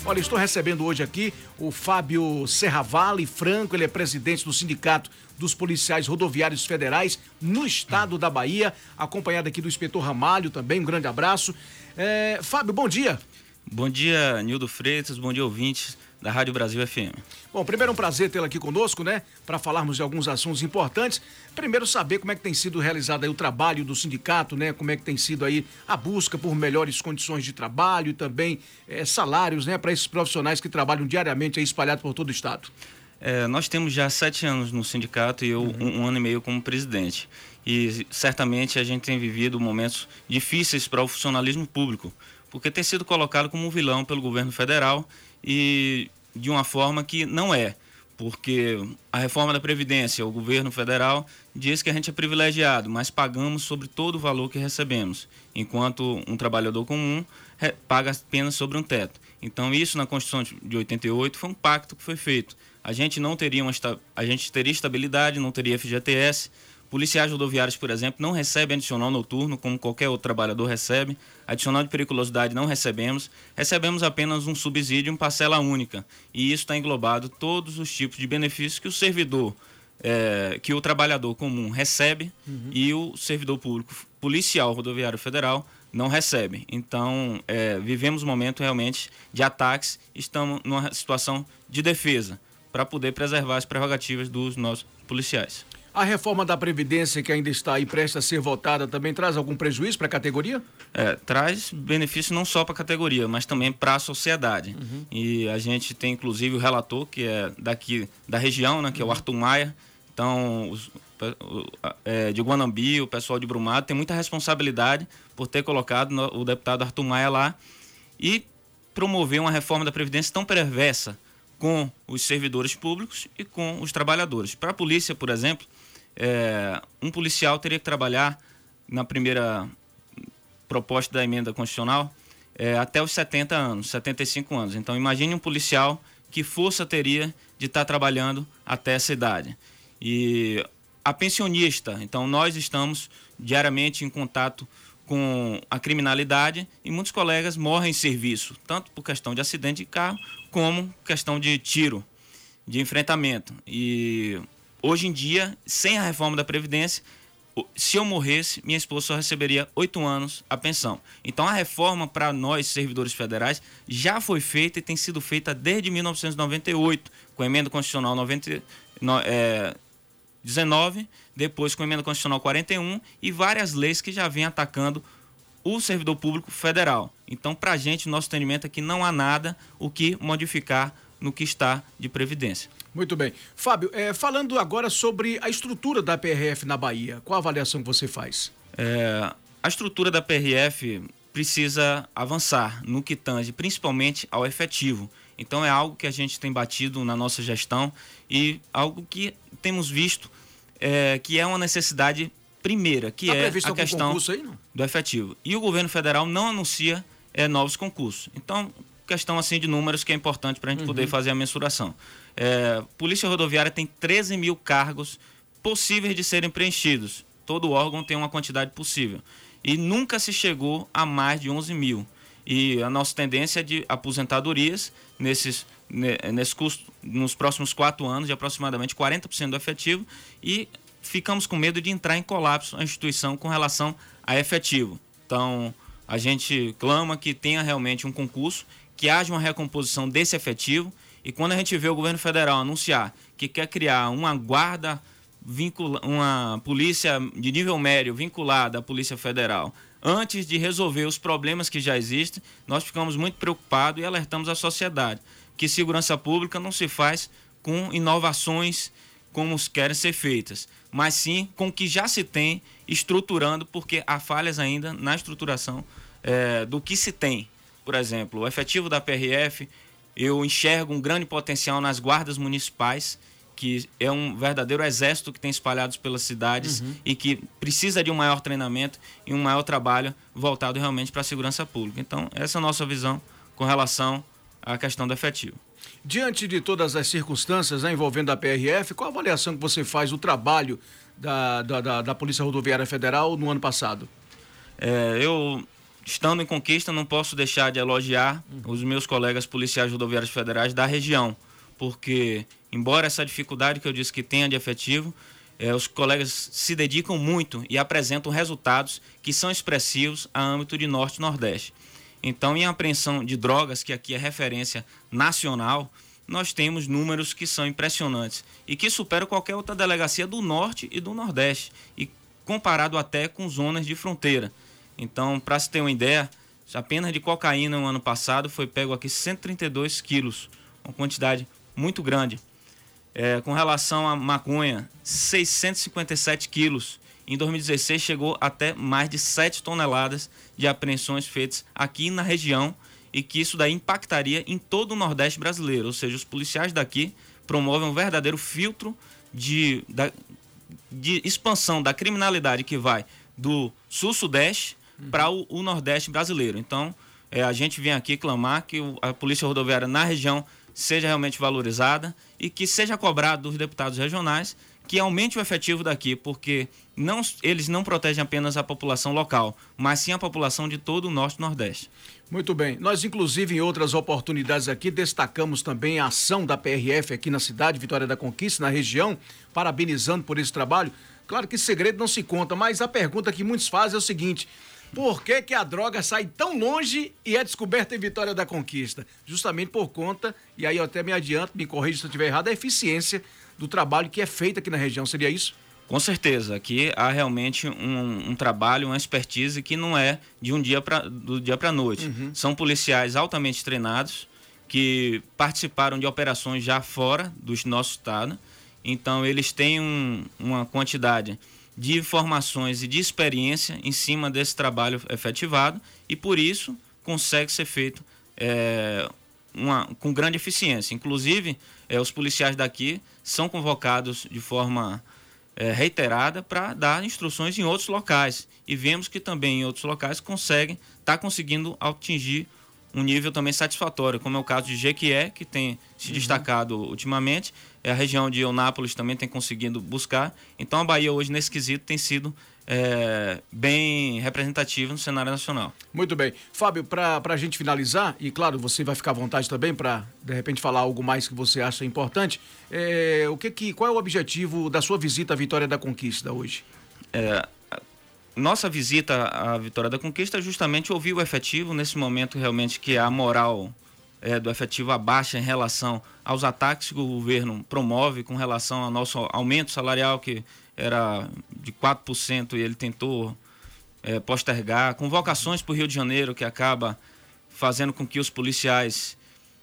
Olha, estou recebendo hoje aqui o Fábio Serravalle Franco, ele é presidente do Sindicato dos Policiais Rodoviários Federais no estado da Bahia, acompanhado aqui do inspetor Ramalho também, um grande abraço. Fábio, bom dia. Bom dia, Nildo Freitas, bom dia, ouvintes da Rádio Brasil FM. Bom, primeiro é um prazer tê-lo aqui conosco, né, para falarmos de alguns assuntos importantes. Primeiro, saber como é que tem sido realizado aí o trabalho do sindicato, né, como é que tem sido aí a busca por melhores condições de trabalho e também salários, né, para esses profissionais que trabalham diariamente aí espalhados por todo o estado. Nós temos já 7 anos no sindicato e eu um ano e meio como presidente. E certamente a gente tem vivido momentos difíceis para o funcionalismo público, porque tem sido colocado como um vilão pelo governo federal e de uma forma que não é, porque a reforma da Previdência, o governo federal diz que a gente é privilegiado, mas pagamos sobre todo o valor que recebemos, enquanto um trabalhador comum paga apenas sobre um teto. Então isso na Constituição de 88 foi um pacto que foi feito. A gente teria estabilidade, não teria FGTS. Policiais rodoviários, por exemplo, não recebem adicional noturno, como qualquer outro trabalhador recebe. Adicional de periculosidade não recebemos. Recebemos apenas um subsídio em parcela única. E isso está englobado todos os tipos de benefícios que o servidor, que o trabalhador comum recebe e o servidor público policial rodoviário federal não recebe. Então, vivemos um momento realmente de ataques, estamos numa situação de defesa para poder preservar as prerrogativas dos nossos policiais. A reforma da Previdência, que ainda está aí prestes a ser votada, também traz algum prejuízo para a categoria? Traz benefício não só para a categoria, mas também para a sociedade. E a gente tem, inclusive, o relator, que é daqui da região, né, que é o Arthur Maia. Então, de Guanambi, o pessoal de Brumado, tem muita responsabilidade por ter colocado o deputado Arthur Maia lá e promover uma reforma da Previdência tão perversa com os servidores públicos e com os trabalhadores. Para a polícia, por exemplo, um policial teria que trabalhar, na primeira proposta da emenda constitucional, até os 70 anos, 75 anos. Então, imagine um policial que força teria de estar trabalhando até essa idade. E a pensionista, então nós estamos diariamente em contato com a criminalidade e muitos colegas morrem em serviço, tanto por questão de acidente de carro, como questão de tiro, de enfrentamento. E hoje em dia, sem a reforma da Previdência, se eu morresse, minha esposa só receberia 8 anos a pensão. Então a reforma para nós, servidores federais, já foi feita e tem sido feita desde 1998, com a emenda constitucional 19, depois com a emenda constitucional 41 e várias leis que já vêm atacando o servidor público federal. Então, para a gente, nosso entendimento é que não há nada o que modificar no que está de Previdência. Muito bem. Fábio, falando agora sobre a estrutura da PRF na Bahia, qual a avaliação que você faz? A estrutura da PRF precisa avançar no que tange principalmente ao efetivo. Então, é algo que a gente tem batido na nossa gestão e algo que temos visto que é uma necessidade primeira, que é a questão do efetivo. E o governo federal não anuncia novos concursos. Então, questão assim de números que é importante para a gente poder fazer a mensuração. Polícia Rodoviária tem 13 mil cargos possíveis de serem preenchidos. Todo órgão tem uma quantidade possível. E nunca se chegou a mais de 11 mil. E a nossa tendência é de aposentadorias nesse custo, nos próximos 4 anos, de aproximadamente 40% do efetivo, e ficamos com medo de entrar em colapso a instituição com relação a efetivo. Então, a gente clama que tenha realmente um concurso, que haja uma recomposição desse efetivo, e quando a gente vê o governo federal anunciar que quer criar uma guarda, uma polícia de nível médio vinculada à Polícia Federal, antes de resolver os problemas que já existem, nós ficamos muito preocupados e alertamos a sociedade que segurança pública não se faz com inovações como querem ser feitas, mas sim com o que já se tem, estruturando, porque há falhas ainda na estruturação do que se tem. Por exemplo, o efetivo da PRF, eu enxergo um grande potencial nas guardas municipais, que é um verdadeiro exército que tem espalhados pelas cidades e que precisa de um maior treinamento e um maior trabalho voltado realmente para a segurança pública. Então, essa é a nossa visão com relação à questão do efetivo. Diante de todas as circunstâncias envolvendo a PRF, qual a avaliação que você faz do trabalho da Polícia Rodoviária Federal no ano passado? Eu estando em Conquista, não posso deixar de elogiar os meus colegas policiais rodoviários federais da região, porque, embora essa dificuldade que eu disse que tenha de efetivo, os colegas se dedicam muito e apresentam resultados que são expressivos a âmbito de Norte e Nordeste. Então, em apreensão de drogas, que aqui é referência nacional, nós temos números que são impressionantes e que superam qualquer outra delegacia do Norte e do Nordeste, e comparado até com zonas de fronteira. Então, para se ter uma ideia, apenas de cocaína no ano passado foi pego aqui 132 quilos, uma quantidade muito grande. Com relação à maconha, 657 quilos. Em 2016 chegou até mais de 7 toneladas de apreensões feitas aqui na região, e que isso daí impactaria em todo o Nordeste brasileiro. Ou seja, os policiais daqui promovem um verdadeiro filtro de expansão da criminalidade que vai do Sul-Sudeste para o Nordeste brasileiro. Então, a gente vem aqui clamar que a Polícia Rodoviária na região seja realmente valorizada e que seja cobrado dos deputados regionais que aumente o efetivo daqui, porque eles não protegem apenas a população local, mas sim a população de todo o Norte e Nordeste. Muito bem. Nós, inclusive, em outras oportunidades aqui, destacamos também a ação da PRF aqui na cidade, Vitória da Conquista, na região, parabenizando por esse trabalho. Claro que segredo não se conta, mas a pergunta que muitos fazem é o seguinte: por que a droga sai tão longe e é descoberta em Vitória da Conquista? Justamente por conta, e aí eu até me adianto, me corrija se eu estiver errado, a eficiência do trabalho que é feito aqui na região. Seria isso? Com certeza. Aqui há realmente um trabalho, uma expertise que não é de do dia para a noite. São policiais altamente treinados que participaram de operações já fora do nosso estado. Então, eles têm uma quantidade de informações e de experiência em cima desse trabalho efetivado, e por isso consegue ser feito com grande eficiência. Inclusive, os policiais daqui são convocados de forma reiterada para dar instruções em outros locais, e vemos que também em outros locais está conseguindo atingir um nível também satisfatório, como é o caso de Jequié, que tem se destacado ultimamente. A região de Eunápolis também tem conseguido buscar. Então, a Bahia hoje, nesse quesito, tem sido bem representativa no cenário nacional. Muito bem. Fábio, para a gente finalizar, e claro, você vai ficar à vontade também para, de repente, falar algo mais que você acha importante, qual é o objetivo da sua visita à Vitória da Conquista hoje? Nossa visita à Vitória da Conquista é justamente ouvir o efetivo, nesse momento realmente que a moral do efetivo abaixa em relação aos ataques que o governo promove com relação ao nosso aumento salarial, que era de 4%, e ele tentou postergar, convocações para o Rio de Janeiro, que acaba fazendo com que os policiais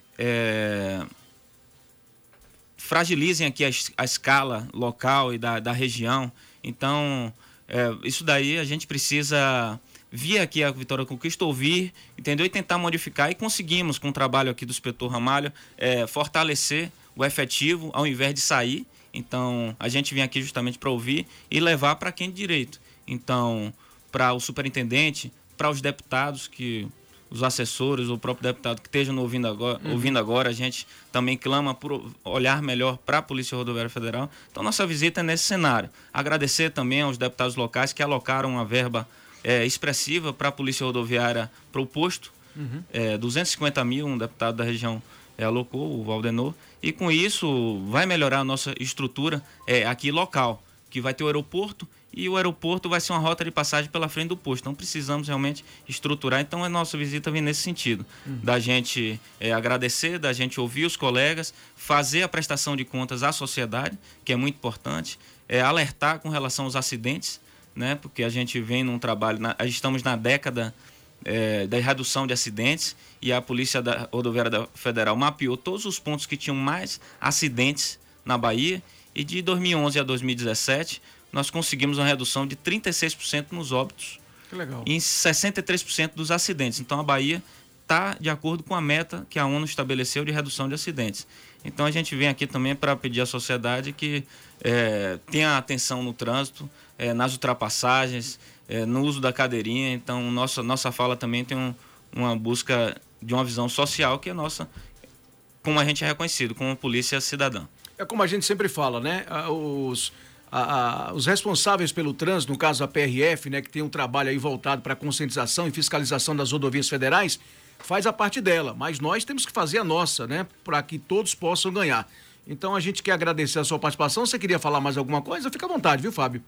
fragilizem aqui a escala local e da região. Então, isso daí a gente precisa vir aqui a Vitória da Conquista, ouvir, entendeu? E tentar modificar, e conseguimos, com o trabalho aqui do inspetor Ramalho, fortalecer o efetivo ao invés de sair. Então, a gente vem aqui justamente para ouvir e levar para quem de direito. Então, para o superintendente, para os deputados, os assessores, o próprio deputado que estejam ouvindo agora, a gente também clama por olhar melhor para a Polícia Rodoviária Federal. Então, nossa visita é nesse cenário. Agradecer também aos deputados locais que alocaram uma verba expressiva para a Polícia Rodoviária, para o posto. 250 mil, um deputado da região alocou, o Valdenor, e com isso vai melhorar a nossa estrutura aqui local, que vai ter o aeroporto, e o aeroporto vai ser uma rota de passagem pela frente do posto. Então precisamos realmente estruturar. Então a nossa visita vem nesse sentido, da gente agradecer, da gente ouvir os colegas, fazer a prestação de contas à sociedade, que é muito importante, alertar com relação aos acidentes, né? Porque a gente vem num trabalho, estamos na década da redução de acidentes, e a Polícia Rodoviária Federal mapeou todos os pontos que tinham mais acidentes na Bahia, e de 2011 a 2017 nós conseguimos uma redução de 36% nos óbitos. Que legal. E em 63% dos acidentes. Então a Bahia está de acordo com a meta que a ONU estabeleceu de redução de acidentes. Então a gente vem aqui também para pedir à sociedade que tenha atenção no trânsito, nas ultrapassagens, no uso da cadeirinha. Então nossa fala também tem uma busca de uma visão social que é nossa, como a gente é reconhecido, como polícia cidadã. É como a gente sempre fala, né? os responsáveis pelo trânsito, no caso a PRF, né, que tem um trabalho aí voltado para conscientização e fiscalização das rodovias federais, faz a parte dela, mas nós temos que fazer a nossa, né, para que todos possam ganhar. Então a gente quer agradecer a sua participação. Você queria falar mais alguma coisa? Fica à vontade, viu, Fábio?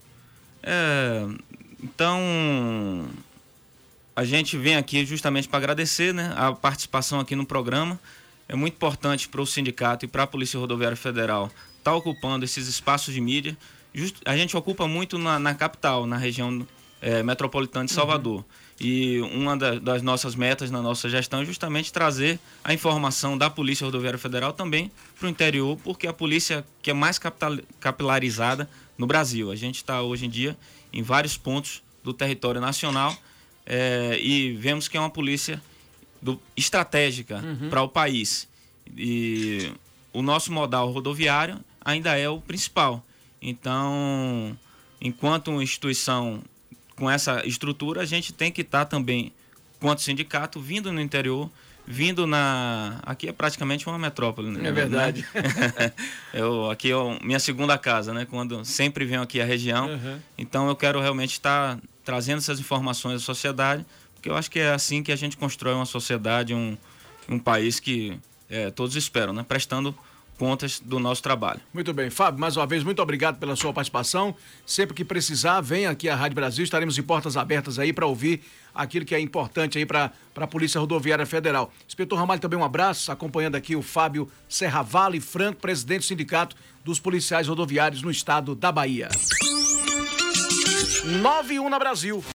Então, a gente vem aqui justamente para agradecer, né, a participação aqui no programa. É muito importante para o sindicato e para a Polícia Rodoviária Federal estar ocupando esses espaços de mídia. A gente ocupa muito na capital, na região metropolitana de Salvador. E uma das nossas metas na nossa gestão é justamente trazer a informação da Polícia Rodoviária Federal também para o interior, porque é a polícia que é mais capilarizada no Brasil. A gente está hoje em dia em vários pontos do território nacional e vemos que é uma polícia estratégica para o país. E o nosso modal rodoviário ainda é o principal. Então, enquanto uma instituição com essa estrutura, a gente tem que estar também, quanto sindicato, vindo no interior, aqui é praticamente uma metrópole, né? É verdade. Aqui é minha segunda casa, né? Quando sempre venho aqui à região. Então eu quero realmente estar trazendo essas informações à sociedade, porque eu acho que é assim que a gente constrói uma sociedade, um país que todos esperam, né? Prestando contas do nosso trabalho. Muito bem. Fábio, mais uma vez, muito obrigado pela sua participação. Sempre que precisar, venha aqui à Rádio Brasil, estaremos de portas abertas aí para ouvir aquilo que é importante aí para a Polícia Rodoviária Federal. Inspetor Ramalho, também um abraço, acompanhando aqui o Fábio Serravalli Franco, presidente do Sindicato dos Policiais Rodoviários no estado da Bahia. 9-1 na Brasil.